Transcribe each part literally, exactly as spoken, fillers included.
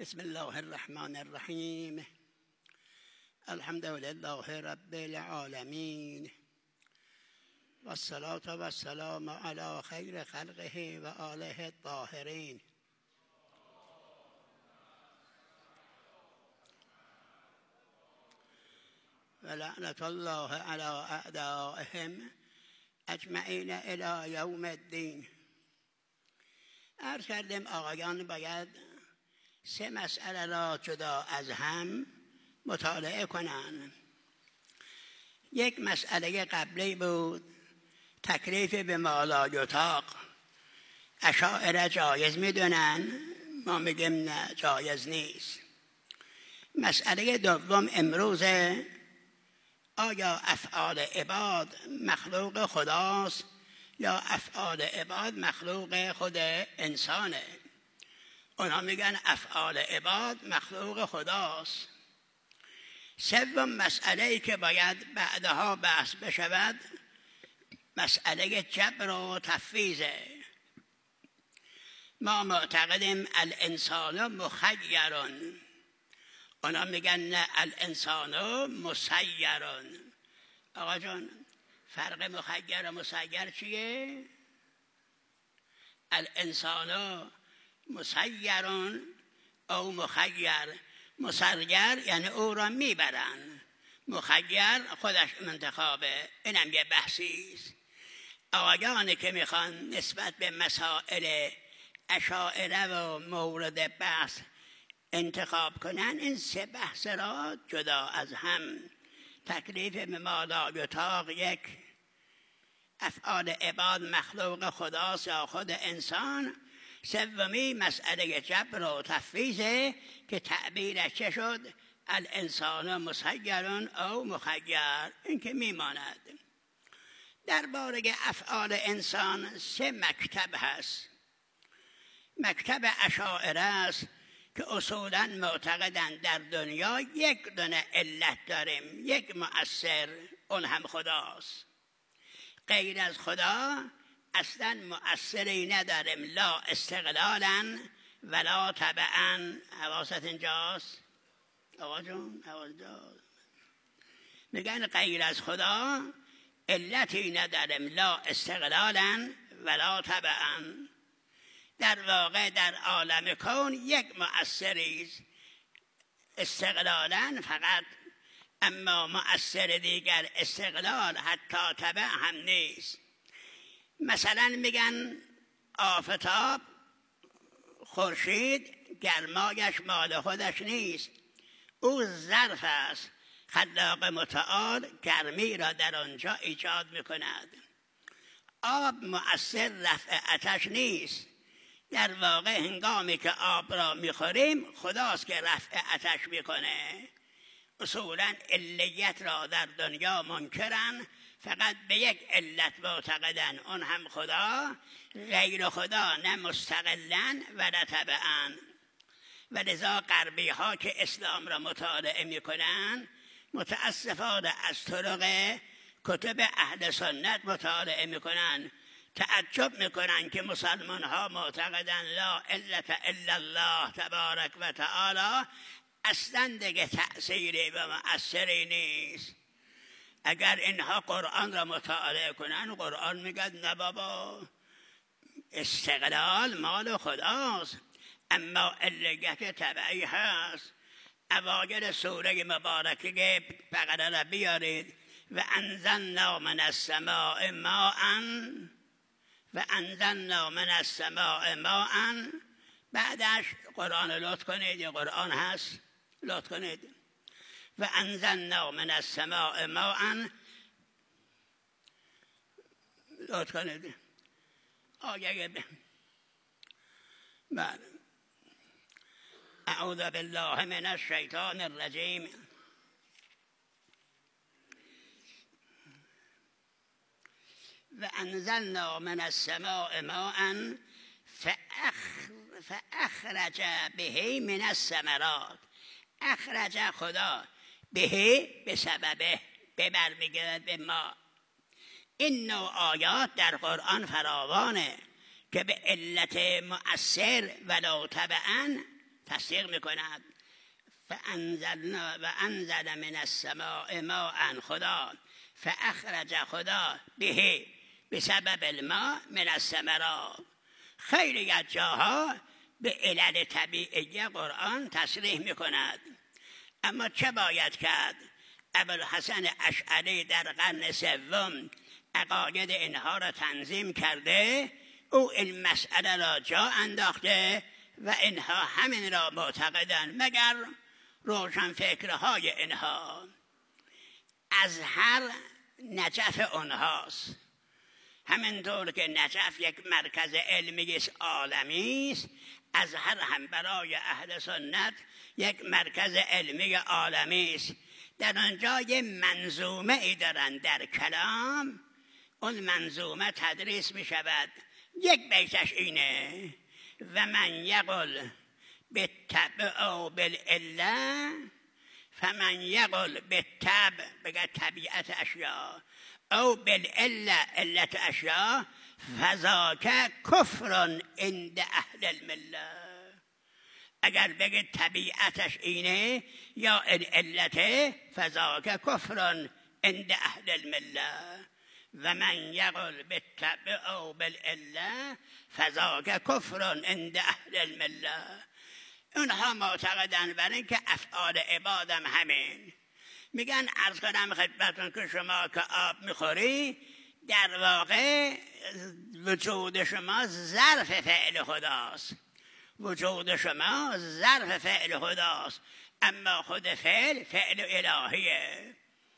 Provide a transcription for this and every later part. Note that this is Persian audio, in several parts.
بسم الله الرحمن الرحیم. الحمد لله رب العالمین و الصلاة و السلام علی خیر خلقه و آله الطاهرین. و لعنت الله علی اعدائهم اجمعین الی یوم الدین. عرض کردیم آقایان باید سه مسئله را جدا از هم مطالعه کنند. یک مسئله قبلی بود تکلیف به ما لا یطاق. اشاعره جایز میدونن، ما میگیم نه جایز نیست. مسئله دوم امروز آیا افعال عباد مخلوق خداست یا افعال عباد مخلوق خود انسانه؟ اونا میگن افعال عباد مخلوق خداست. سوم مسئله‌ای که باید بعدها بحث بشود مسئله جبر و تفویضه. ما معتقدیم الانسان مخیرون، اونا میگن نه الانسان مسیرون. آقا جان فرق مخیر و مسیر چیه؟ الانسان مسیرون او مخیر. مسیر یعنی او را میبرن، مخیر خودش منتخابه. اینم یه بحثی است. آقایانی که میخوان نسبت به مسائل اشاعره و مورد بحث انتخاب کنن این سه بحث را جدا از هم، تکلیف به ما لا یطاق، یک افعال عباد مخلوق خداست یا خود انسان، سومی مسئله جبر و تفویضه که تعبیرش چه شد؟ الانسان مسیرون او مخیر. این که میماند. درباره افعال انسان سه مکتب هست. مکتب اشاعره است که اصولا معتقدند در دنیا یک دونه علت داریم، یک مؤثر، اون هم خداست. غیر از خدا اصلا مؤثری نداریم، لا استقلالا ولا تبعا. حواست اینجاست آقا جون؟ حواست. میگن غیر از خدا علتی نداریم، لا استقلالا ولا تبعا. در واقع در عالم کون یک مؤثری است استقلالا فقط، اما مؤثر دیگر استقلال حتی تبع هم نیست. مثلا میگن آفتاب خورشید گرمایش مال خودش نیست، او ظرف است. خلاق متعال گرمی را در آنجا ایجاد میکند. آب مؤثر رفع آتش نیست. در واقع هنگامی که آب را میخوریم خداست که رفع آتش میکنه. اصولا علیت را در دنیا منکرن، فقط به یک علت معتقدن، اون هم خدا. غیر خدا نه مستقلن و نه تبعن. و لذا غربی ها که اسلام را مطالعه میکنن متاسفانه از طرق کتب اهل سنت مطالعه میکنن، تعجب میکنن که مسلمان ها معتقدن لا علت الا الله تبارک و تعالی، اصلا دیگه تأثیری و مؤثری نیست. اگر اینها قرآن را مطالعه کنن قرآن میگه نه بابا، استقلال مال خداست، اما علیت تبعی هست. اوایل سوره مبارکه بقره را بیارید. و انزلنا من السماء ماء و انزلنا من السماء ماء. بعدش قرآن لطف کنید، یه قرآن هست لطف کنید. و انزلنا من السماء ماء، لطف کنید آیه ب... بله. اعوذ بالله من الشیطان الرجیم. و انزلنا من السماء ماء فاخرج به من الثمرات. اخرج خدا، به به سببه، به برمیگرد به ما. این نوع آیات در قرآن فراوانه که به علت مؤثر ولو تبعا تصدیق میکند. فانزلنا و انزل من السماء ماء خدا فاخرج خدا به بسبب الماء من الثمرات. خیلی از جاها به علل طبیعی قرآن تصریح میکند. اما چه باید کرد؟ ابوالحسن اشعری در قرن سوم عقاید اینها را تنظیم کرده، او این مسئله را جا انداخته و اینها همین را معتقدند، مگر روشنفکرهای اینها. ازهر نجف اونهاست، همینطور که نجف یک مرکز علمی عالمی است، ازهر هم برای اهل سنت یک مرکز علمی عالمی است. در آنجا یه منظومه ای دارن در کلام، اون منظومه تدریس می شود. یک بیتش اینه: و من یقل بالطبع او بالعله فمن یقل بالطبع بگه طبیعت اشیاء او بالعله علت اشیاء فذاک کفر عند اهل المله. اگر بگه طبیعتش اینه یا این علته فذاک کفر عند اهل المله. و من یقل بالطبع او بالعله فذاک کفر عند اهل المله. اونها معتقدن برای اینکه افعال عبادم همین. میگن عرض کنم خدمتتون که شما که آب میخوری در واقع وجود شما ظرف فعل خداست، وجود شما ظرف فعل خداست، اما خود فعل فعل الهیه.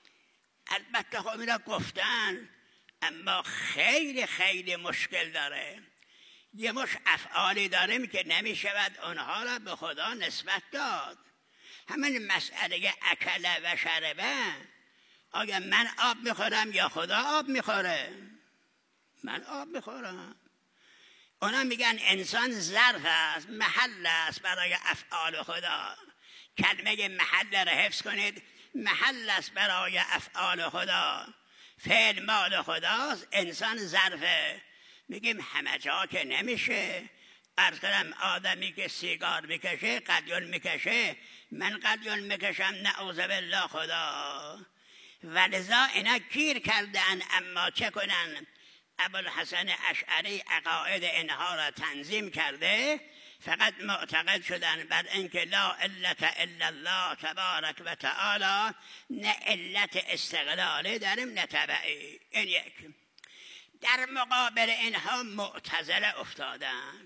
البته خب اینا گفتن، اما خیلی خیلی مشکل داره. یه مش افعالی داریم که نمیشود اونها را به خدا نسبت داد. همین مسئله اکله و شربه، آیا من آب میخورم یا خدا آب میخوره؟ من آب میخورم. اونا میگن انسان ظرف است، محل است برای افعال خدا. کلمه محل را حفظ کنید، محل است برای افعال خدا. فعل مال خداست، انسان ظرفه. میگیم همه جا که نمیشه. عرض کنم آدمی که سیگار میکشه قلیون میکشه، من قلیون میکشم نعوذ بالله خدا. ولذا اینا گیر کردن. اما چه کنن؟ ابوالحسن اشعری عقاید اینها را تنظیم کرده، فقط معتقد شدن بر اینکه لا علت الا الله تبارک و تعالی، نه علت استقلالی داریم نه تبعی. این یک. در مقابل اینها معتزله افتادن.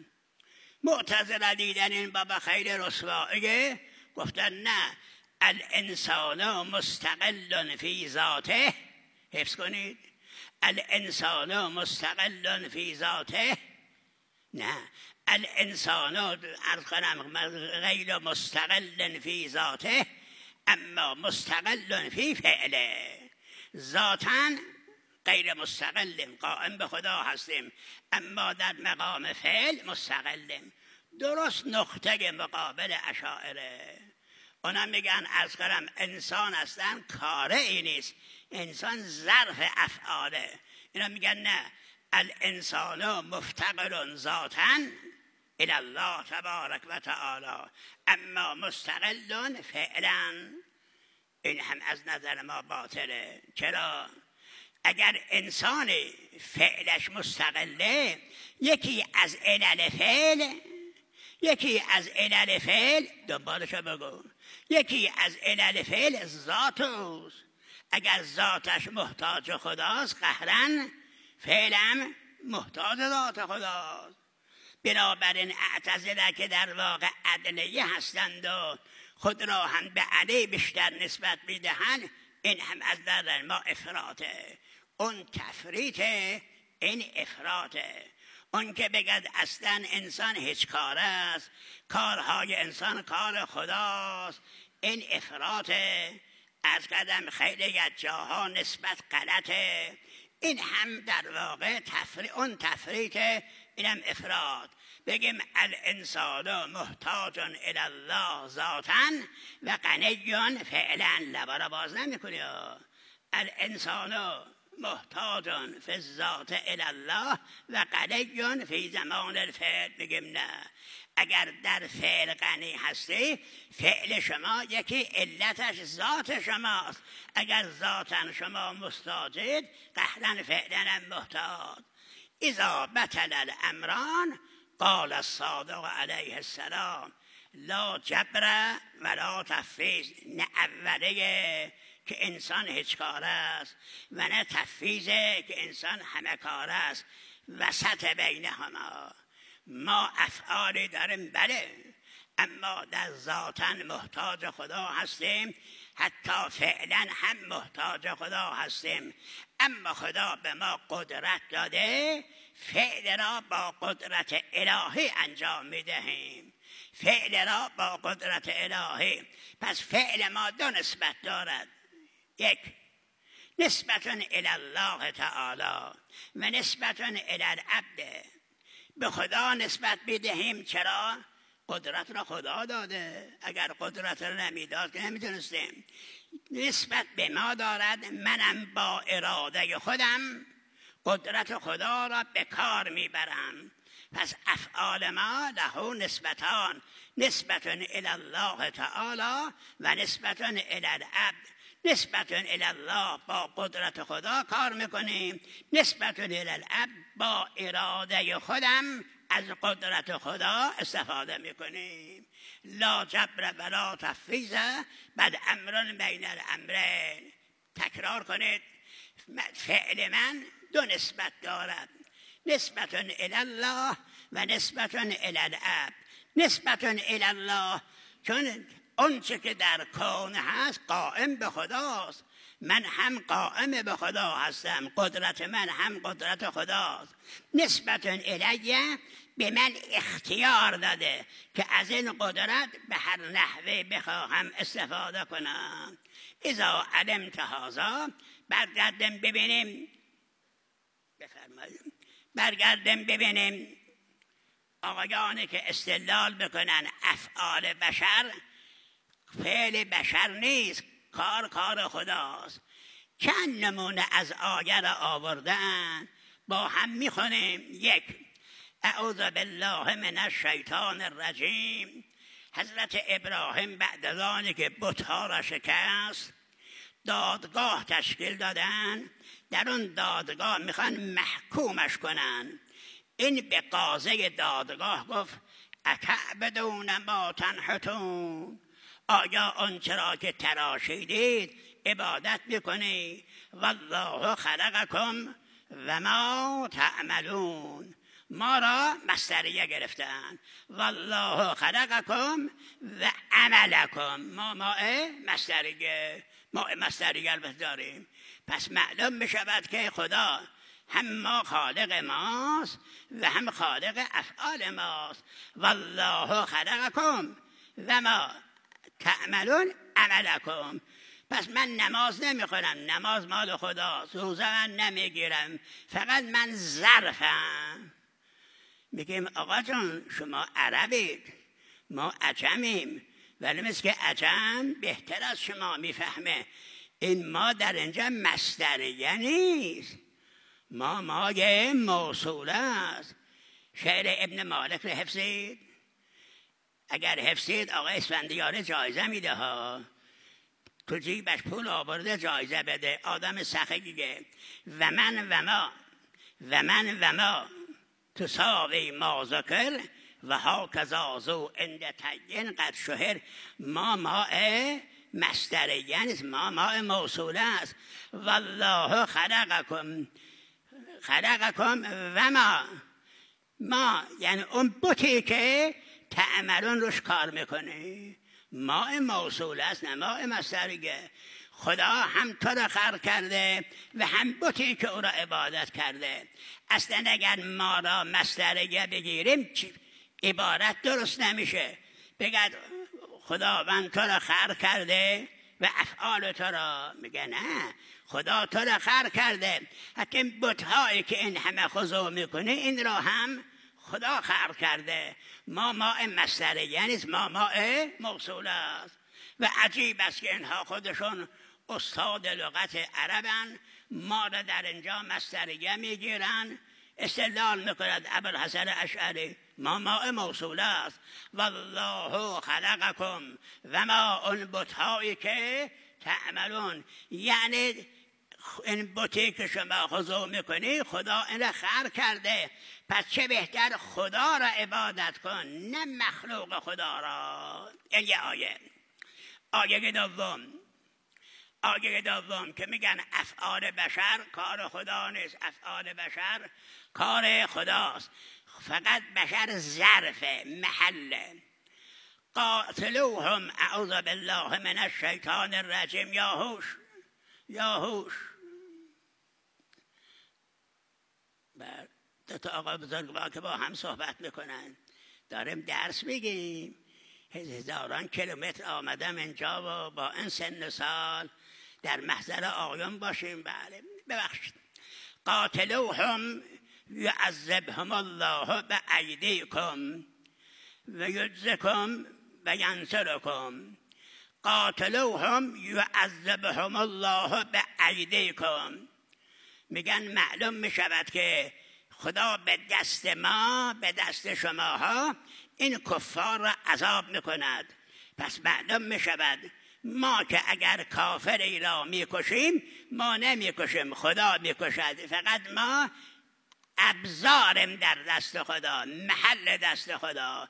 معتزله دیدن این بابا خیلی رسواییه، گفتن نه، الانسان مستقل فی ذاته. حفظ کنید، الانسان مستقل فی ذاته. نه، الانسان عرض کنم غیر مستقل فی ذاته، اما مستقل فی فعله. ذاتاً غیر مستقلیم، قائم به خدا هستیم، اما در مقام فعل مستقلیم. درست نقطه مقابل اشاعره. اونا میگن عرض کنم انسان هستن کاره ای نیست، انسان ظرف افعاله. اینا میگن نه، الانسان مفتقر ذاتاً الی الله تبارک و تعالی، اما مستقل فعلا. این هم از نظر ما باطله. چرا؟ اگر انسان فعلش مستقله، یکی از علل فعل یکی از علل فعل دنبالشو بگو، یکی از علل فعل ذات اوست. اگر ذاتش محتاج خداست، قهرن فعلم محتاج ذات خداست. بنابراین اعتزله که در واقع عدلیه هستند و خود را هم به علی بیشتر نسبت میدهند، این هم از در ما افراطه. اون تفریطه، این افراطه. اون که بگد اصلا انسان هیچ کار است، کارهای انسان کار خداست، این افراطه. از قدم خیلی از جاها نسبت غلطه. این هم در واقع تفری... اون تفریطه، اینم افراط. بگیم الانسان محتاج الی الله ذاتاً و غنی فعلا. لبا را باز نمی کنی. الانسان محتاج فی الذات الی الله و غنی فی زمان الفعل. بگیم نه، اگر در فعل غنی هستی، فعل شما یکی علتش ذات شماست. اگر ذاتن شما محتاجید، قهرن فعلن محتاج. اذا بطل الامران قال الصادق علیه السلام لا جبر ولا تفویض. نه اوله که انسان هیچ کار است و نه تفویضه که انسان همه کار است، وسط بینهما. ما افعالی داریم بله، اما در ذاتاً محتاج خدا هستیم، حتی فعلا هم محتاج خدا هستیم. اما خدا به ما قدرت داده، فعل را با قدرت الهی انجام میدهیم، فعل را با قدرت الهی. پس فعل ما دو نسبت دارد، یک نسبت الی الله تعالی و نسبت الی العبد. به خدا نسبت بدهیم، چرا؟ قدرت را خدا داده، اگر قدرت را نمیداد که نمیتونستیم. نسبت به ما دارد، منم با اراده خودم قدرت خدا را به کار میبرم. پس افعال ما له نسبتان، نسبت الی الله تعالی و نسبت الی العبد. نسبت الی الله با قدرت خدا کار میکنیم، نسبت الی العبد با اراده خودم از قدرت خدا استفاده میکنیم. لا جبر ولا تفویض بل امر بین الامرین. تکرار کنید، فعل من دو نسبت دارد، نسبت الی الله و نسبت الی العبد. نسبت الی الله چون اون چه که در کون هست قائم به خداست، من هم قائم به خدا هستم، قدرت من هم قدرت خداست. نسبت الیه به من اختیار داده که از این قدرت به هر نحوه بخواهم استفاده کنم. اذا علمت هذا، برگردیم ببینیم بفرمایید برگردیم ببینیم آقایانی که استدلال بکنن افعال بشر فعل بشر نیست، کار کار خداست. چند نمونه از آیه را آوردن، با هم میخونیم. یک، اعوذ بالله من الشیطان الرجیم. حضرت ابراهیم بعد از آنی که بت‌ها را شکست، دادگاه تشکیل دادن، در اون دادگاه میخوان محکومش کنن. این به قاضی دادگاه گفت اتعبدون ما تنحتون، آیا آنچه را که تراشیدید عبادت میکنی؟ والله خلقکم و ما تعملون. ما را مصدریه گرفتن، والله خلقکم و عملکم. ما ما مصدریه ما مصدریه البته داریم. پس معلوم میشود که خدا هم ما خالق ماست و هم خالق افعال ماست. والله خلقکم و ما تعملون عملکم. پس من نماز نمیخونم، نماز مال خداست، روزه من نمیگیرم، فقط من ظرفم. میگیم آقا جان شما عربید، ما عجمیم، ولی مثل که عجم بهتر از شما میفهمه. این ما در اینجا مصدریه نیست، ما مایه موصوله است. شعر ابن مالک رو حفظید؟ اگر حفظید آقای اسفندیار جایزه میده ها، تو جیبش پول آورده جایزه بده. آدم سخیگه. و من و ما و من و ما تساوی ما ذکر و ها کذازو اند تین قد شهر. ما ما مصدریه نیست، ما ما موصوله است. والله خلقکم خلقکم و ما ما یعنی اون بوتی که تعملون روش کار میکنه، ما موصول است نه ما مصدریه. خدا هم تو را خلق کرده و هم بوتی که او را عبادت کرده. اصلا اگر ما را مصدریه بگیریم عبارت درست نمیشه. بگد خداوند تو را خلق کرده و افعال تو را، میگه نه، خدا تو را خلق کرده. حتی این بت‌هایی که این همه خضوع میکنه این را هم خدا خلق کرده. ما ما مصدریه نیست، ما ما موصول است. و عجیب است که اینها خودشون استاد لغت عربن، ما را در اینجا مصدریه میگیرن، استدلال میکند ابوالحسن اشعری ما ماء موصوله است. والله خلقکم و ما اون بت‌هایی که تعملون، یعنی این بتی که شما خضوع میکنی خدا این را خلق کرده، پس چه بهتر خدا را عبادت کن نه مخلوق خدا را. این یه آیه. آیه دوم، آیه دوم که میگن افعال بشر کار خدا نیست، افعال بشر کار خداست، فقط بشر ظرف محله. قاتلوهم اعوذ بالله من الشیطان الرجیم. یا هوش یا هوش. دو تا آقا بزرگوار که با هم صحبت میکنن، داریم درس میگیم، هزاران کیلومتر آمدم اینجا و با این سن سال در محضر آقایان باشیم. بله ببخشید. قاتلوهم یعذبهم الله بأیدیکم و یجزکم و ینصرکم. قاتلوهم یعذبهم الله بأیدیکم. میگن معلوم میشود که خدا به دست ما، به دست شماها این کفار را عذاب میکند. پس معلوم میشود ما که اگر کافری را میکشیم ما نمیکشیم، خدا میکشد. فقط ما ابزارم در دست خدا، محل دست خدا.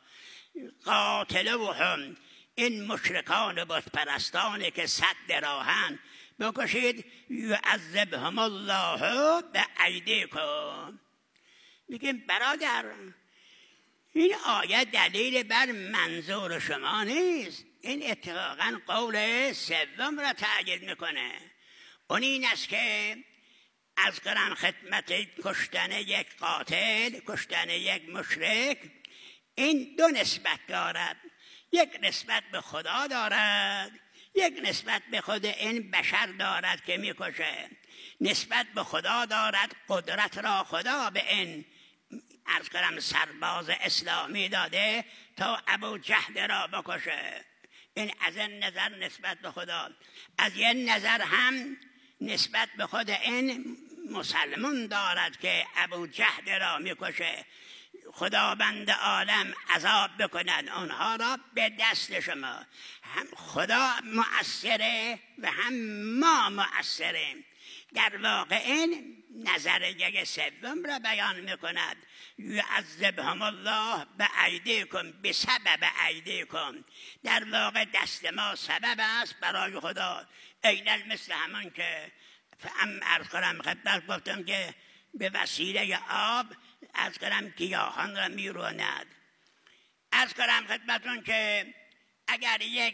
قاتلوهم، این مشرکان بت پرستانی که صد راهن بکشید. یعذبهم الله بأیدیکم. میگیم برادر این آیه دلیل بر منظور شما نیست، این اتفاقا قول سوم را تأیید میکنه. اون این است که از قرآن خدمت کشتن یک قاتل، کشتن یک مشرک، این دو نسبت دارد. یک نسبت به خدا دارد، یک نسبت به خود این بشر دارد که میکشه. نسبت به خدا دارد، قدرت را خدا به این عرض کنم سرباز اسلامی داده تا ابو جهل را بکشه. این از این نظر نسبت به خدا. از یه نظر هم نسبت به خود این مسلمان دارد که ابو جهل را میکشه. خداوند عالم عذاب بکنن اونها را به دست شما. هم خدا مؤثره و هم ما مؤثریم. در واقع این نظریه سوم را بیان میکند. یعذبهم الله بأیدیکم، بسبب ایدیکم. در واقع دست ما سبب است برای خدا. اینل مثل همون که فهم عرض کنم خدمت گفتم که به وسیله آب عرض کنم گیاهان را میروند. عرض کنم خدمتون که اگر یک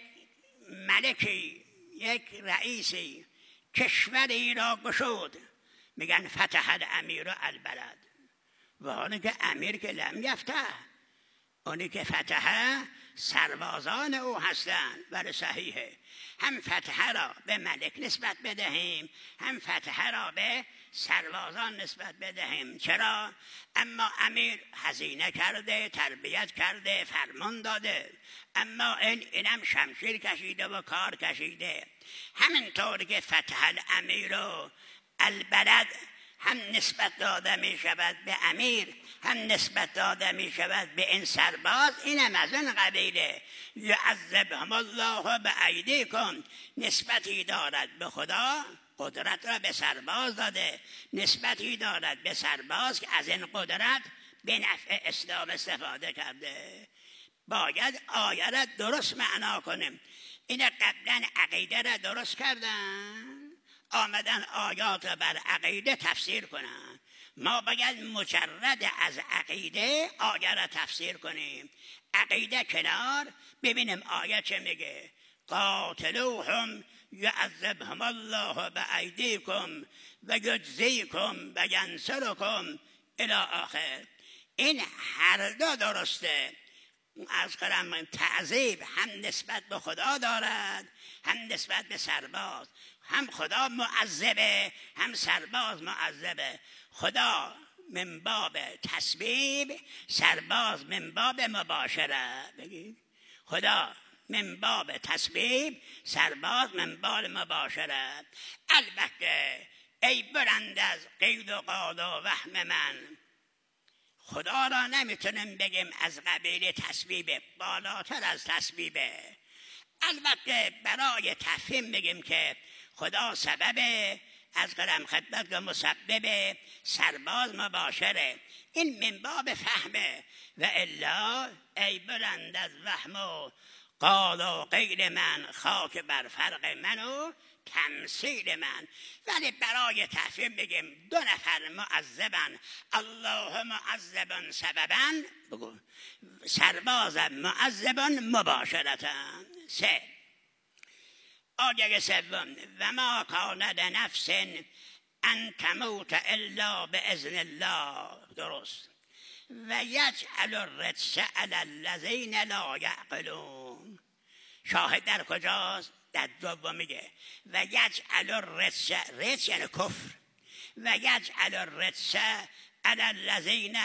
ملکی، یک رئیسی کشوری را گشود، میگن فتح الامیر البلد. و اونی که امیر که لم یفتح، اونی که فتح سربازان او هستند. ولی صحیحه هم فتح را به ملک نسبت بدهیم، هم فتح را به سربازان نسبت بدهیم. چرا؟ اما امیر هزینه کرده، تربیت کرده، فرمان داده، اما این اینم شمشیر کشیده و کار کشیده. همینطور که فتح الامیر و البلد هم نسبت داده می شود به امیر، هم نسبت داده می شود به این سرباز. اینم از این قبیله. یعذبهم الله بأیدیکم، نسبتی دارد به خدا، قدرت را به سرباز داده. نسبتی دارد به سرباز که از این قدرت به نفع اسلام استفاده کرده. باید آیه را درست معنا کنیم. این قبلا عقیده را درست کردن، آمدن آیات را بر عقیده تفسیر کنن. ما باید مجرد از عقیده آیه را تفسیر کنیم. عقیده کنار، ببینیم آیه چه میگه. قاتلوهم یعذبهم الله بأیدیکم و یجزیکم و ینصرکم الی آخر. این هر دو درسته. از کنم تعذیب هم نسبت به خدا دارد، هم نسبت به سرباز. هم خدا معذبه، هم سرباز معذبه. خدا من باب تسبیب، سرباز من باب مباشره. بگید خدا من باب تسبیب، سرباز من باب مباشره. البته ای بلند از قید و قال و وهم من. خدا را نمیتونیم بگیم از قبیل تسبیبه، بالاتر از تسبیبه. البته برای تفهیم بگیم که خدا سببه، از قدم خدمت و مسببه، سرباز مباشره. این من باب فهمه. و الا ای بلند از وهم و قال و قیل من، خاک بر فرق من و تمثیل من. ولی برای تفهیم بگیم دو نفر معذبن، الله معذبن سببا، بگو سربازم معذبن مباشرتن. سه آیه سوم و ما کان لنفس ان تموت الا باذن الله. درست. و یجعل الرجس علی الذین لا یعقلون. شاهد در کجاست؟ در دوم میگه و یجعل الرجس، رجس یعنی کفر، و یجعل الرجس علی الذین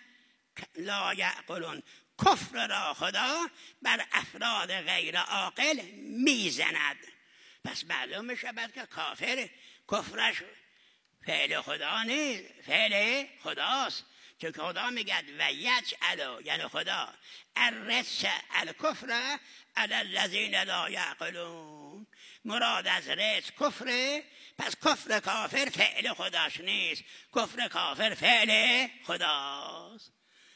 لا یعقلون. کفر را خدا بر افراد غیر عاقل میزند. پس معلوم میشود که کافر کفرش فعل خدا نیست، فعل خداست. چون خدا میگه و یجعل، یعنی خدا، الرجس الکفر علی الذین لا یعقلون. مراد از رجس کفره، پس کفر کافر فعل خداش نیست، کفر کافر فعل خداست.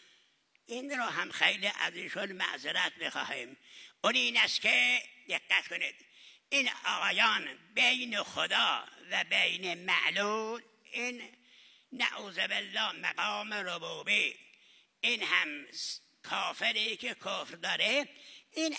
این رو هم خیلی از ایشون معذرت بخواهیم. اون این است که دقت کنید، این آقایان بین خدا و بین معلول، این نعوذ بالله مقام ربوبی، این هم کافری که کفر داره، این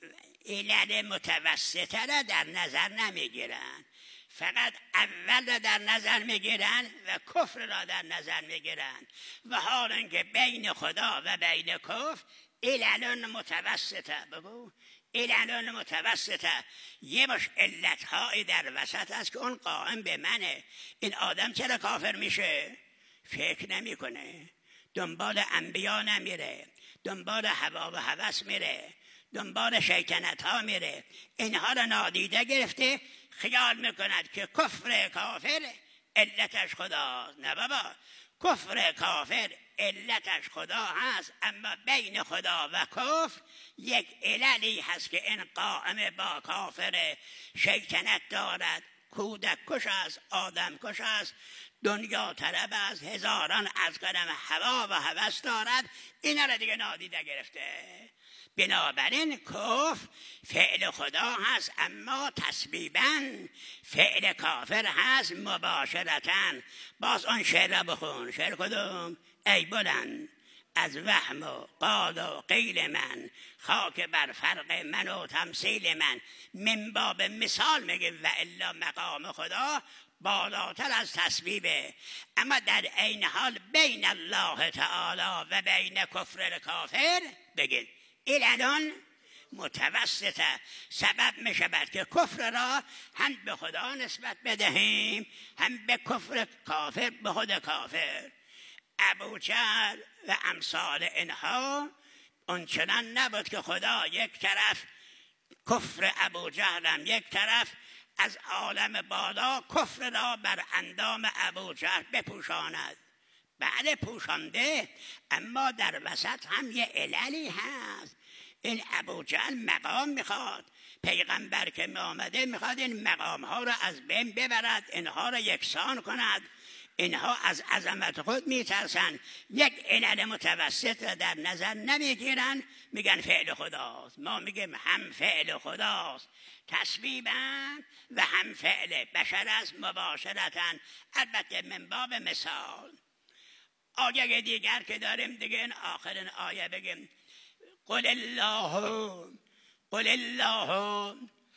علل متوسطه را در نظر نمیگیرن، فقط اول را در نظر میگیرن و کفر را در نظر میگیرن. و حال اینکه بین خدا و بین کفر علل متوسطه، بگو علل متوسطه، یه مش علتهایی در وسط است که اون قائم به منه. این آدم چرا کافر میشه؟ فکر نمیکنه، دنبال انبیا نمیره، دنبال هوا و هوس میره، دنبال شیطنت ها میره. اینها را نادیده گرفته، خیال میکند که کفر کافر علتش خدا. نه بابا، کفر کافر علتش خدا هست، اما بین خدا و کفر یک عللی هست که این قائم با کافر، شیطنت دارد، کودک کش است، آدم کش است، دنیا طلب است، هزاران از قدم هوا و هوس دارد. اینا را دیگه نادیده گرفته. بنابراین کفر فعل خدا هست، اما تسبیباً فعل کافر هست مباشرتاً. باز آن شعر را بخون. شعر کدوم؟ ای بلند از وهم و قال و قیل من، خاک بر فرق من و تمثیل من. من باب مثال میگه و الا مقام خدا بالاتر از تسبیبه. اما در عین حال بین الله تعالی و بین کفر کافر بگید علل متوسطه. سبب میشود که کفر را هم به خدا نسبت بدهیم، هم به کفر کافر به خود کافر. ابوجهل و امثال اینها اونچنان نبود که خدا یک طرف کفر ابوجهل هم یک طرف از عالم بالا کفر را بر اندام ابوجهل بپوشاند. بله پوشانده، اما در وسط هم یه عللی هست. این ابوجهل مقام میخواد، پیغمبر که می آمده میخواد این مقام ها را از بین ببرد، اینها را یکسان کند. اینها از عظمت خود میترسن، یک علل متوسط را در نظر نمیگیرن، میگن فعل خداست. ما میگیم هم فعل خداست تسبیباً و هم فعل بشر است مباشرتاً. البته من باب مثال. آیه دیگر که داریم دیگه این آخرین آیه بگیم قل الله قل الله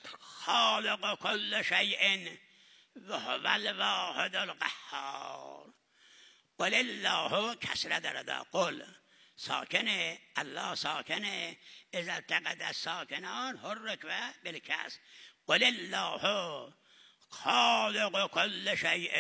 خالق كل شيء وهو الواحد القهار. قل الله کسره داره، قل ساکنه، الله ساکنه، اذا التقت الساکنان حرک و بالکسر. قل الله خالق كل شيء،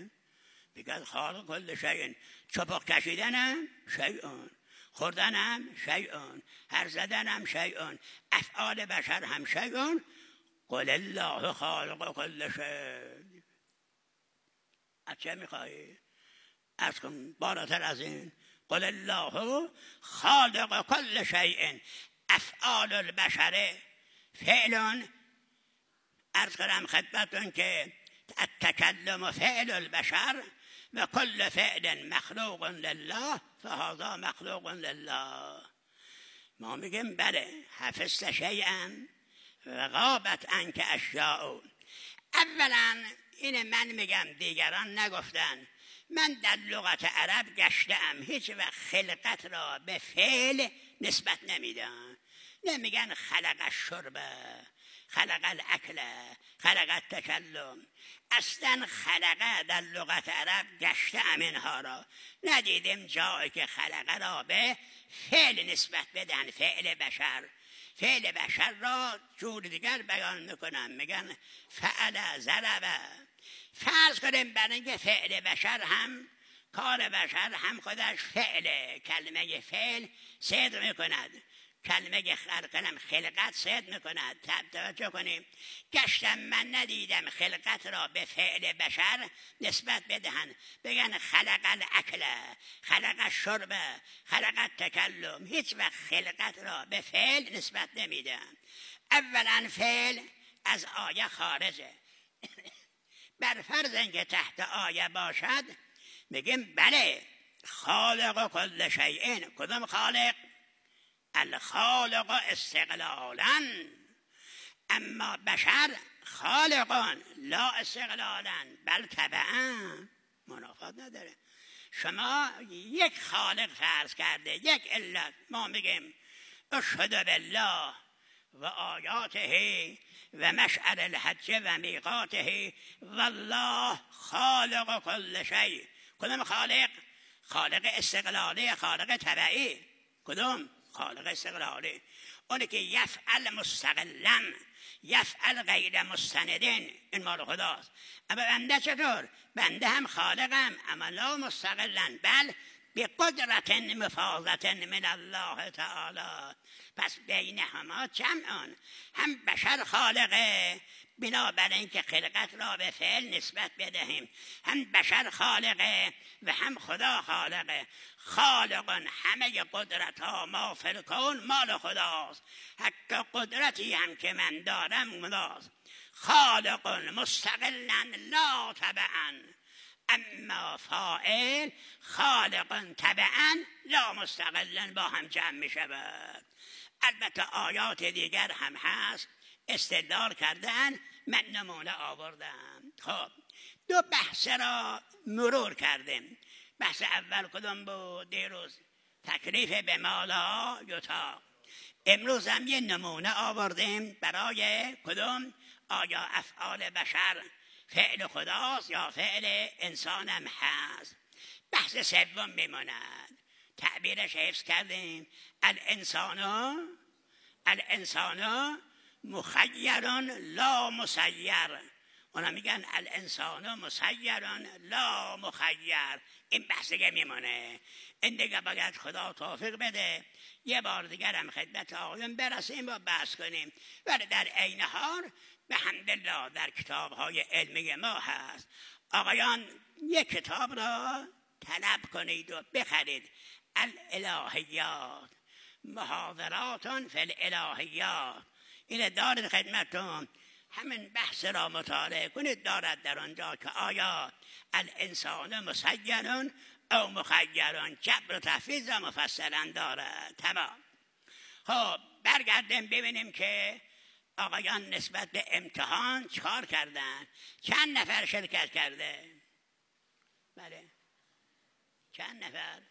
بگه خالق كل شيء. چپق کشیدنم شیئون، خوردنم شیئون، هر زدنم شیئون، افعال بشر هم شیئون. قل الله خالق كل شيء. از چه میخواهی؟ از کن بالاتر از این. قل الله خالق کل شیء افعال البشر فعل. عرض کنم خدمتون که التکلم فعل البشر و کل فعل مخلوق لله فهذا مخلوق لله. ما میگیم بله حفظت شیئا و غابت عنک اشیاء. اولا این من میگم دیگران نگفتن، من در لغت عرب گشتم، هیچ وقت خلقت را به فعل نسبت نمیدن. نمیگن خلق الشرب، خلق الاکل، خلق التکلم. اصلا خلقه در لغت عرب گشتم اینها را، ندیدیم جایی که خلقه را به فعل نسبت بدن. فعل بشر، فعل بشر را جور دیگر بیان میکنن، میگن فعل ضربه. فرض کنیم برای اینکه فعل بشر هم کار بشر هم خودش فعله، کلمه فعل صدق میکند، کلمه خلقم خلقت صدق میکند. توجه کنیم گشتم من ندیدم خلقت را به فعل بشر نسبت بدهن، بگن خلق الاکل، خلق الشرب، خلق التکلم. هیچ وقت خلقت را به فعل نسبت نمیدن. اولا فعل از آیه خارجه. بر فرض اینکه تحت آیه باشد میگیم بله خالق کل شیء. کدام خالق؟ الخالق استقلالا. اما بشر خالقان لا استقلالا بل تبعا، منافات نداره. شما یک خالق فرض کرده، یک علت. ما میگیم اشهد بالله و آیاته و مشعر الحج و میقاته والله خالق کل شیء. کدام خالق؟ خالق استقلالی، خالق تبعی. کدام؟ خالق استقلالی. اونی که یفعل مستقلا، یفعل غیر مستندین، این مال خداست. اما بنده چطور؟ بنده هم خالقم اما لا مستقلا بل بقدرت مفاضت من الله تعالی. پس بین همه جمعان، هم بشر خالقه بنابراین اینکه خلقت را به فعل نسبت بدهیم، هم بشر خالقه و هم خدا خالقه. خالقان همه قدرت ها ما فی الکون مال خداست، حتی قدرتی هم که من دارم خداست. خالقان مستقلا لا تبعا، اما فاعل خالقا تبعا لا مستقلا با هم جمع می شود. البته آیات دیگر هم هست استدلال کردن، من نمونه آوردم. خب دو بحث را مرور کردیم. بحث اول کدام بود دیروز؟ تکلیف به مالا یطاق. امروز هم یه نمونه آوردیم برای کدام؟ آیا افعال بشر فعل خداست یا فعل انسان هم هست؟ بحث سوم میماند، تعبیرش حفظ کردیم. الانسانو الانسانو مخیرون لا مسیر. اونا میگن الانسانو مسیرون لا مخیر. این بحث دیگه میمونه، این دیگه باید خدا توفیق بده یه بار دیگر هم خدمت آقایون برسیم و بحث کنیم. ولی در عین حال به حمدالله در کتاب‌های علمی ما هست. آقایان یک کتاب را طلب کنید و بخرید، الالهیات، محاضرات فی الالهیات. این دارد خدمتون، همین بحث را مطالعه کنید. دارد در آنجا که آیا الانسان مسیرون او مخیرون، جبر و تفویض را مفصلا دارد. تمام. خب برگردیم ببینیم که آقایان نسبت به امتحان چکار کردن. چند نفر شرکت کرده؟ بله چند نفر؟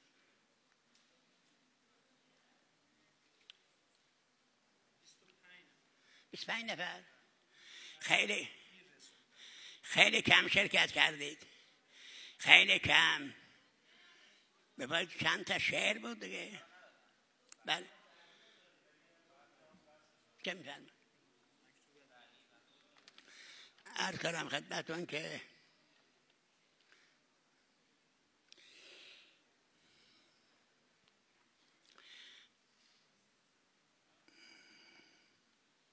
بیست و پنج نفر. خیلی خیلی کم شرکت کردید، خیلی کم. بباید چند تا شعر بود دیگه. بله چه میفرمایید؟ عرض کردم خدمتون که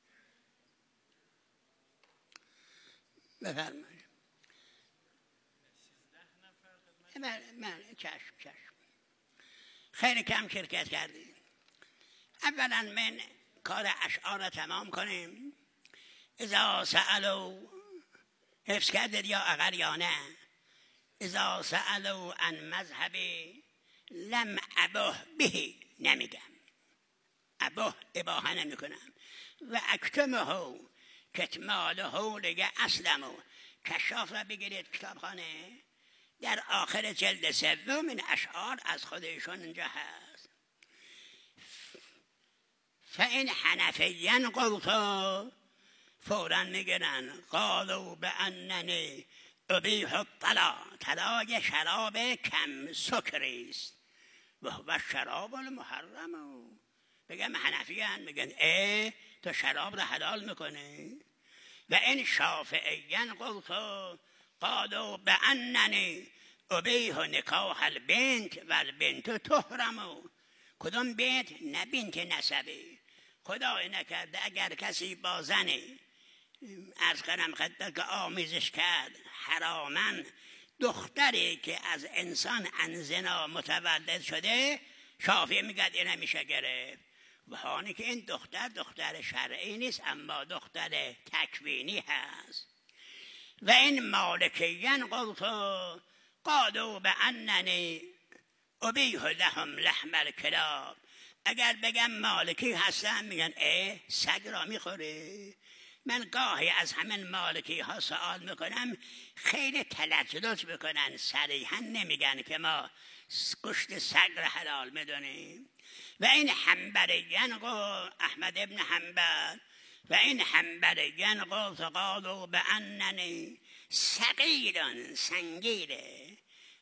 بفرمایید. من, من چشم چشم خیلی کم شرکت کردیم. اولا من کار اشعار را تمام کنیم. اذا سألوا حفظ کردید یا اگر یا نه؟ اذا سألوا عن مذهبی لم ابه به، نمیگم ابه اباحه نمی کنم. و اکتمه کتماله لگه اسلمو. کشاف را بگیرید کتابخانه، در آخر جلد سوم این اشعار از خودشون اینجا هست. فإن حنفیاً قلتو، فوراً میگنن قالوا بأننی ابیح الطلا. طلا یه شراب کم سکریست و هو شراب المحرم. بگم حنفیان میگن ای تو شراب را حلال میکنی. و این شافعیان قلتو قالوا بأننی ابیح نکاح البنت و البنت تحرم. کدوم بنت؟ نه بنت نسبی. خدای نکرده اگر کسی با زنی از کنم خدمت که آمیزش کرد حراما، دختری که از انسان ان زنا متولد شده، شافعی میگه این نمیشه گرفت. و هانی که این دختر دختر شرعی نیست، اما دختر تکوینی هست. و این مالکیان قلتو قالوا بأننی ابیح لهم لحم الکلاب. اگر بگم مالکی هستم میگن ای سگ را میخوری. من گاهی از همین مالکی ها سوال میکنم، خیلی تلجلج میکنن، صریحا نمیگن که ما گوشت سگ را حلال میدونیم. و این حنبلیان قول احمد ابن حنبل و این حنبلیان قول قالوا بأننی ثقیل سنگیره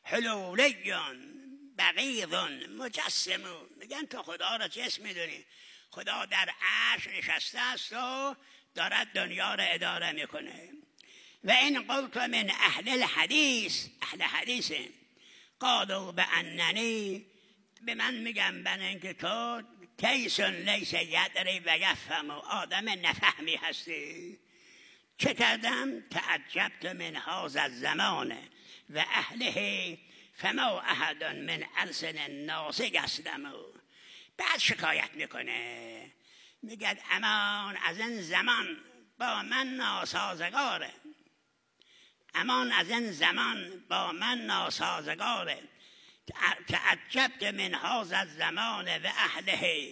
حلولیون بغیضون مجسمون. میگن تو خدا را جسم میدونی، خدا در عرش نشسته است و دارد دنیا را اداره میکنه. و این قلت من اهل الحدیث، اهل حدیث قالوا بأننی، به من میگم بنن که تو کیسون لیس یدری و یفهم، آدم نفهمی هستی. چه کردم؟ تعجبت من هذا الزمان و اهله فما احد من السن الناس یسلم. بعد شکایت میکنه، میگه امان از این زمان با من ناسازگاره، امان از این زمان با من ناسازگاره. تعجبت من هذا الزمان و اهله،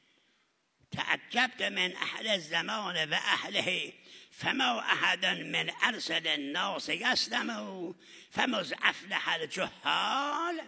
تعجبت من اهل الزمان و اهله فما احد من ارسل الناس یسلم. فمذ افلح الجهال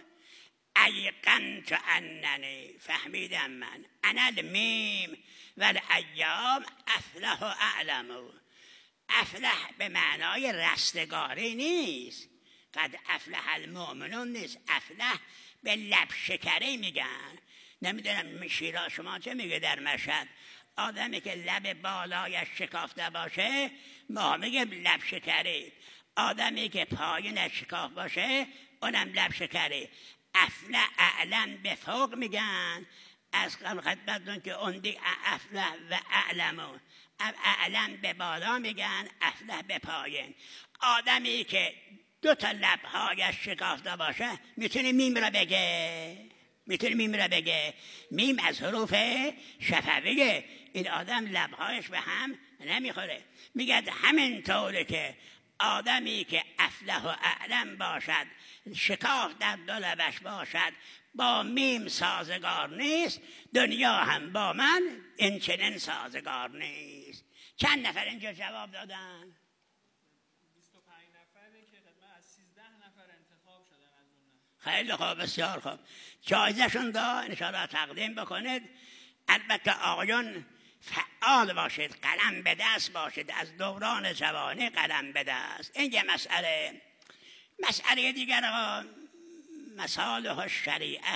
ایقنت اننی، فهمیدم من انا المیم و الایام افلح و اعلم. افلح به معنای رستگاری نیست، قد افلح المؤمنون نیست، افلح به لب شکری میگن. نمیدونم شیرا شما چه میگه در مشهد؟ آدمی که لب بالایش شکافته باشه ما میگه لب شکری، آدمی که پایینش شکاف باشه اونم لب شکری. افلح اعلم به فوق میگن، از خدمتتون که اوندی افلح و اعلمون، اعلم به بالا میگن، افلح به پایین. آدمی که دو تا لبهایش شکافته باشه میتونه میم را بگه، میتونه میم را بگه. میم از حروف شفویه، این آدم لبهایش به هم نمیخوره. میگه همین طوره که آدمی که افلح و اعلم باشد، شکاف در دو لبش باشد، با میم سازگار نیست، دنیا هم با من این چنین سازگار نیست. چند نفر اینجا جواب دادن؟ بیست و پنج نفره که خدمت از سیزده نفر انتخاب شدن از اون. خیلی خوب، بسیار خوب. جایزشون دا انشاءالله تقدیم بکنید. البته آقایون فعال باشید، قلم به دست باشید، از دوران جوانی قلم به دست. این یه مسئله. مسئله دیگر آقا مصالح الشریعه.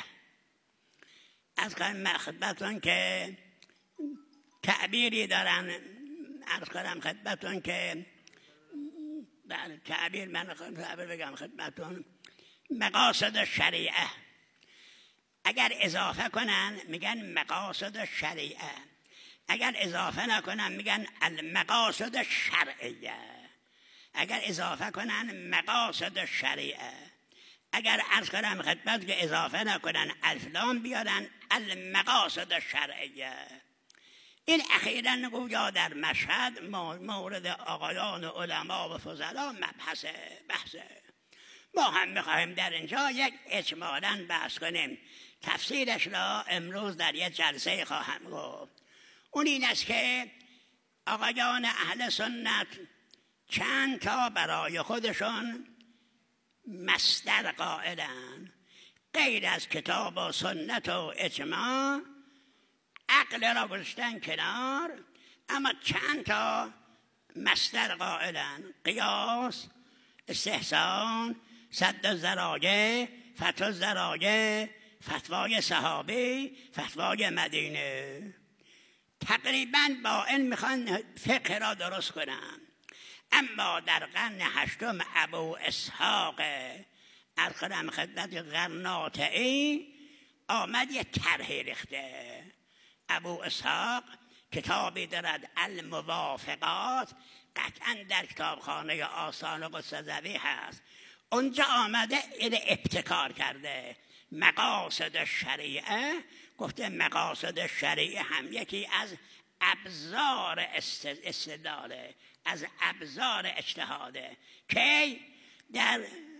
از کنم خدمتون که تعبیری دارن، عرض کنم خدمتون که بله تعبیر من تعبیر بگم خدمتون، مقاصد الشریعه. اگر اضافه کنن میگن مقاصد الشریعه، اگر اضافه نکنن میگن المقاصد الشرعیه. اگر اضافه کنن مقاصد الشریعه، اگر عرض کنم خدمت که اضافه نکنن الفلام بیارن المقاصد الشرعیه. این اخیراً گویا در مشهد مورد آقایان و علما و فضلا مبحث بحثه. ما هم میخواهیم در اینجا یک اجمالاً بحث کنیم. تفسیرش را امروز در یک جلسه خواهم گفت. اون این است که آقایان اهل سنت چند تا برای خودشون مصدر قائلن، غیر از کتاب و سنت و اجماع عقل را گذاشتن کنار، اما چند تا مصدر قائلن: قیاس، استحسان، سد الذرایع، فتح الذرایع، فتوای صحابی، فتوای مدینه. تقریباً با این میخوان فقه را درست کنن. اما در قرن هشتم ابو اسحاق ارخدم خدمت غرناطعی آمد یه طرحی ریخته. ابو اسحاق کتابی دارد الموافقات، قطعاً در کتابخانه آستان قدس زوی هست. اونجا آمده این ابتکار کرده. مقاصد شریعه، گفته مقاصد شریعه هم یکی از ابزار استدلاله، از ابزار اجتهاده که در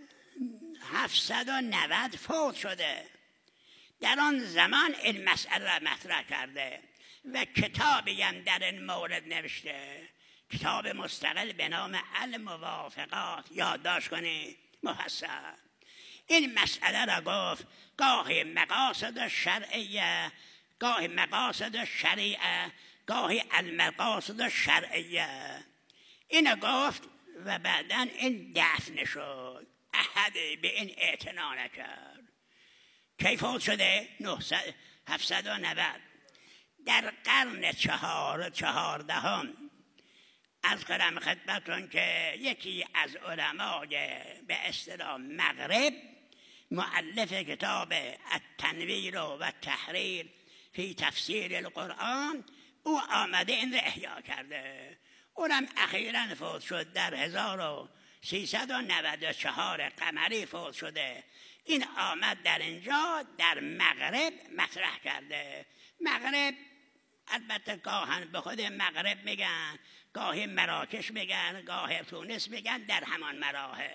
هفتصد و نود فوت شده. در آن زمان این مسئله را مطرح کرده و کتابی هم در این مورد نوشته، کتاب مستقل به نام الموافقات. یادداشت کنید مفصل. این مسئله را گفت گاهی مقاصد شرعیه، گاهی مقاصد شریعه، گاهی المقاصد شرعیه. اینو گفت و بعداً این دفن شد. احدی به این اعتنا نکرد. کی فوت شده؟ هفتصد و نود. در قرن چهار چهاردهم از کنم خدمتون که یکی از علمای به اصطلاح مغرب، مؤلف کتاب التنویر و تحریر فی تفسیر القرآن، او آمده این را احیا کرده. اونم اخیراً فوت شد، در هزار و سیصد و نود و چهار قمری فوت شده. این آمد در اینجا در مغرب مطرح کرده. مغرب البته گاهن به خود مغرب میگن، گاهی مراکش میگن، گاهی تونس میگن، در همان مراحل.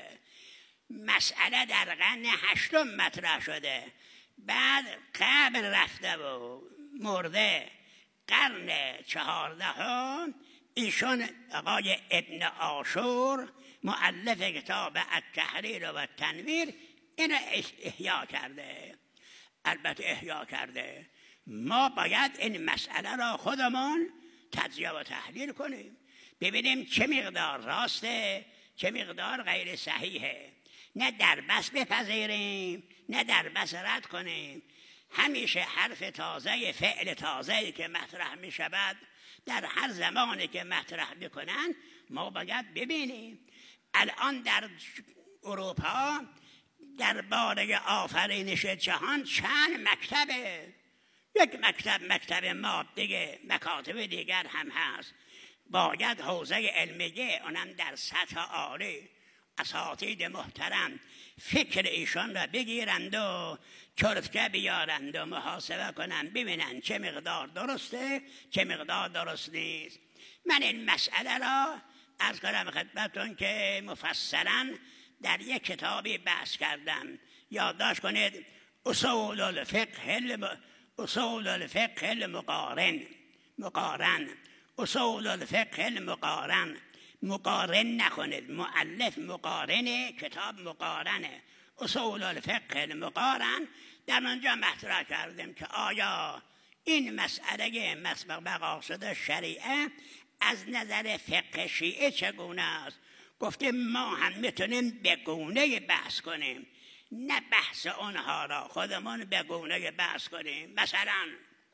مسئله در قرن هشتم مطرح شده. بعد قبل رفته و مرده. قرن چهاردهم ایشون آقای ابن عاشور مؤلف کتاب التحریر و تنویر اینو احیا کرده. البته احیا کرده. ما باید این مسئله را خودمون تجزیه و تحلیل کنیم، ببینیم چه مقدار راسته، چه مقدار غیر صحیحه. نه در بس بپذیریم، نه در بس رد کنیم. همیشه حرف تازه، فعل تازه‌ای که مطرح می شود در هر زمانی که مطرح بکنن ما باید ببینیم. الان در اروپا در باره آفرینش جهان چند مکتبه. یک مکتب مکتب ما، دیگه مکاتب دیگر هم هست. باید حوزه علمیه اونم در سطح عالی اساتید محترم فکر ایشان را بگیرند و چرتکه بیارند و محاسبه کنند، ببینند چه مقدار درسته چه مقدار درست نیست. من این مسئله را عرض کنم خدمتون که مفصلا در یک کتابی بحث کردم. یادداشت کنید: اصول الفقه الم... اصول الفقه المقارن. مقارن اصول الفقه المقارن. مقارن نکنید، مؤلف مقارنه، کتاب مقارنه. اصول الفقه المقارن. در آنجا مطرح کردیم که آیا این مسئله مقاصد شریعه از نظر فقه شیعه چگونه است؟ گفتیم ما هم میتونیم به گونه بحث کنیم، نه بحث اونها را خودمون به گونه بحث کنیم. مثلا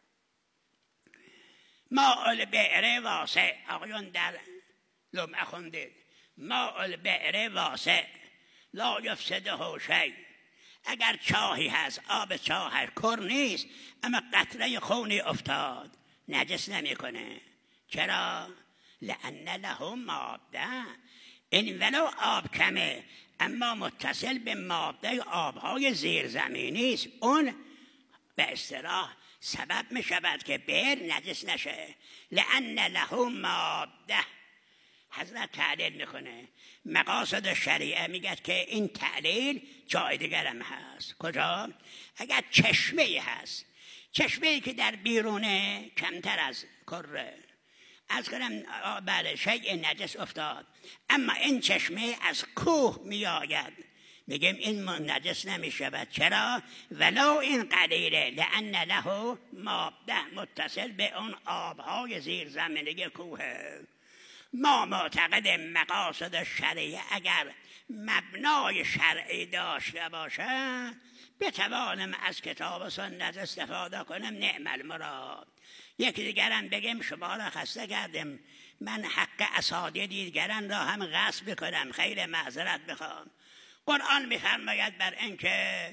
ما البئر واسع، آقایون در لمعه خوندید، ما البئر واسع لا یفسده شیء. اگر چاهی هست، آب چاه کر نیست، اما قطره خونی افتاد نجس نمیکنه. چرا؟ لأن له ماده. این ولو آب کمه اما متصل به ماده آبهای زیرزمینی است، اون به اصطلاح سبب می شود که بئر نجس نشه. لأن له ماده. حضرت تعلیل میکنه مقاصد شریعه، میگه که این تعلیل جای دیگرم هست. کجا؟ اگر چشمه هست، چشمه‌ای که در بیرونه کمتر از کره، از کنم بله شیء نجس افتاد، اما این چشمه از کوه می آید، میگیم این نجس نمی شود. چرا؟ ولو این قلیله، لأن له ماده متصل به اون آبهای زیر زمینی کوه. ما معتقد مقاصد شرعی اگر مبنای شرعی داشته باشه بتوانم از کتاب و سنت استفاده کنم، نعم المراد. یکی دیگرم بگیم شما را خسته کردیم، من حق اساتید دیگران را هم غصب کنم، خیلی معذرت بخوام. قرآن می‌فرماید بر اینکه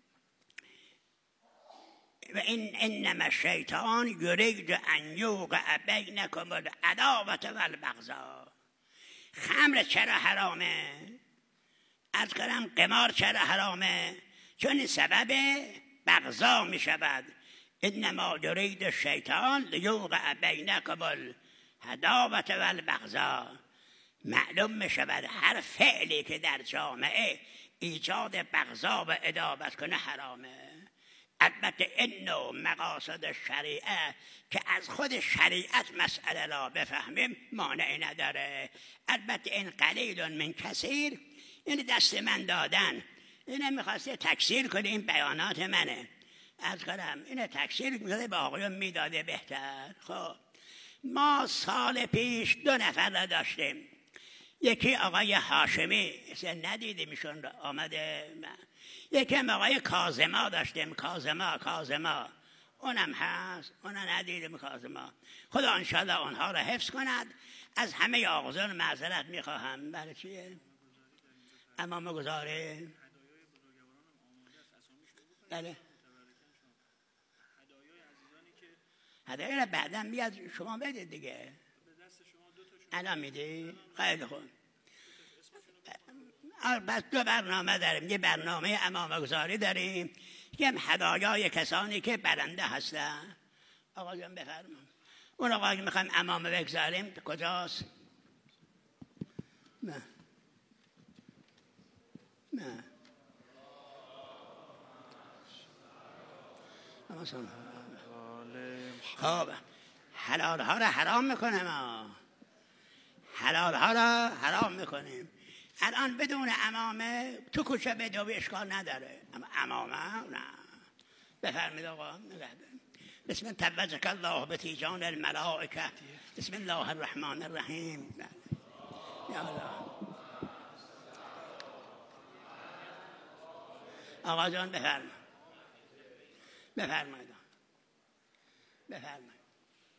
و این انما الشیطان یرید ان یوقع بینکم العداوة والبغضاء. خمر چرا حرامه؟ از کنم قمار چرا حرامه؟ چون سبب بغضا می شود. انما یرید الشیطان لیوقع بینکم العداوة والبغضاء. معلوم می شود هر فعلی که در جامعه ایجاد بغضا و عداوت کنه حرامه. البته این نوع مقاصد شریعه که از خود شریعت مسئله را بفهمیم مانعی نداره. البته این قلیل من کثیر، این دست من دادن، اینه میخواسته تکثیر کنه، این بیانات منه از کنم، اینه تکثیر میده به آقایون میداده بهتر. خب ما سال پیش دو نفر را داشتیم، یکی آقای هاشمی ندیدیمشون را آمده، یکی هم آقای کاظما داشتیم، کاظما کاظما اونم هست، اونم ندیدیم کاظما. خدا انشاءالله اونها را حفظ کند. از همه آقایان معذرت میخواهم. برای چیه؟ امام گذاره بله هدایای را بعدا بیاد شما بدید دیگه. الان میدی؟ خیلی خوب. بس دو برنامه داریم، یه برنامه امام گذاری داریم، یه هدایای کسانی که برنده هستن. آقا جان بفرمایید. اون آقا که میخوایم امامه بگذاریم کجاست؟ نه نه خب حلال ها را حرام میکنه، ما حلال ها را حرام میکنیم. الان بدون امامه تو کوچه بدوی اشکال نداره، اما امامه نه. بفرمید آقا. بسم الله تبارک الله بتیجان الملائکه. بسم الله الرحمن الرحیم. یا الله. آقا جان بفرمایید. بفرمایید بفرمایید.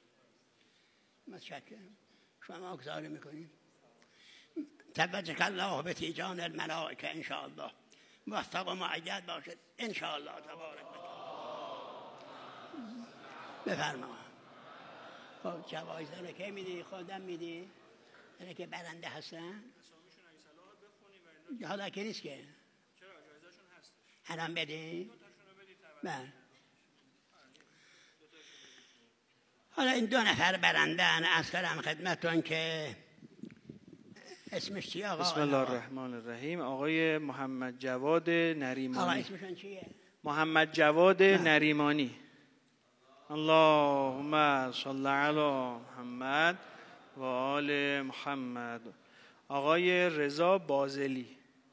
متشکرم. شما گزارش میکنید. تبارک الله بتیجان الملائکه. ان شاء الله موفق و مؤید باشد ان شاء الله. تبارک بفرمایید. خب جوایز رو کی میدی؟ خودم میدی؟ اینه که برنده هستن؟ حالا که نیست که چرا جایزه‌شون هست. الان بدی؟ بله. حالا این دو نفر برندن. از کلم خدمتون که اسمش چیه آقا؟ بسم الله الرحمن الرحیم. آقای محمد جواد نریمانی. آقا اسمشون چیه؟ محمد جواد نه. نریمانی. اللهم صل علی محمد و آل محمد. آقای رضا بازلی.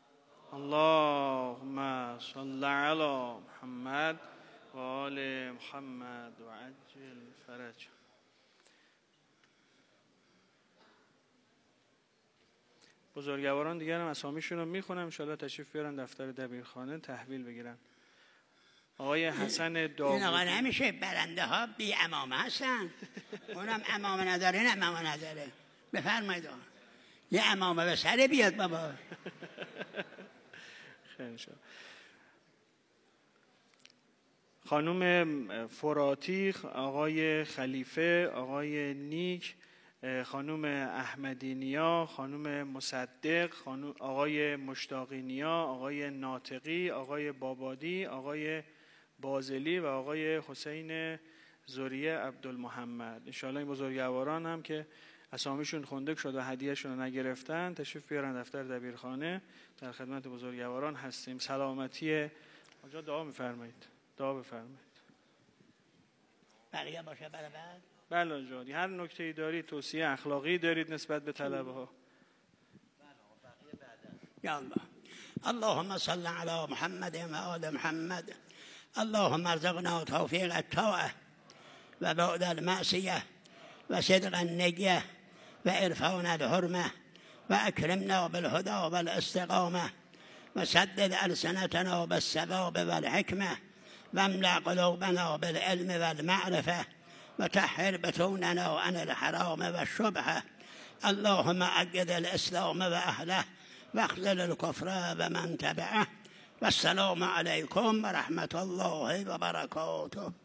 اللهم صل علی محمد و آل محمد و عجل فرج. بزرگواران دیگر هم اسامیشون رو میخونم، انشاءالله تشریف بیارن دفتر دبیرخانه تحویل بگیرن. آقای حسن داوودی. این آقا نمیشه، برنده ها بی امامه هستن. اونم امامه نداره، این امامه نداره. بفرمایید آقا یه امامه به سر بیاد بابا. خیلی شد. خانم فراتی، آقای خلیفه، آقای نیک، خانم احمدینیا، خانم مصدق، خانم آقای مشتاقینیا، آقای ناطقی، آقای بابادی، آقای بازلی و آقای حسین زوریه عبدالمحمد. انشاءالله این بزرگواران هم که اسامیشون خونده شد و هدیهشون رو نگرفتن تشریف بیارن دفتر دبیرخانه. در خدمت بزرگواران هستیم. سلامتی آنجا دعا می‌فرمایید. دعا بفرمایید. بقیه باشه برای بعد. بله جان، هر نکته‌ای دارید، توصیه اخلاقی دارید نسبت به طلبه ها. یا الله. اللهم صل علی محمد و آل محمد. اللهم ارزقنا توفیق الطاعه و بعد المعصیه و صدق النیه و عرفان الحرمه و اکرمنا بالهدى والاستقامه و سدد السنتنا بالثواب والحکمه و املأ قلوبنا بالعلم والمعرفه و طهر بطوننا عن الحرام والشبهه. اللهم أجد الإسلام وأهله واخذل الكفر ومن تبعه. والسلام عليكم ورحمة الله وبركاته.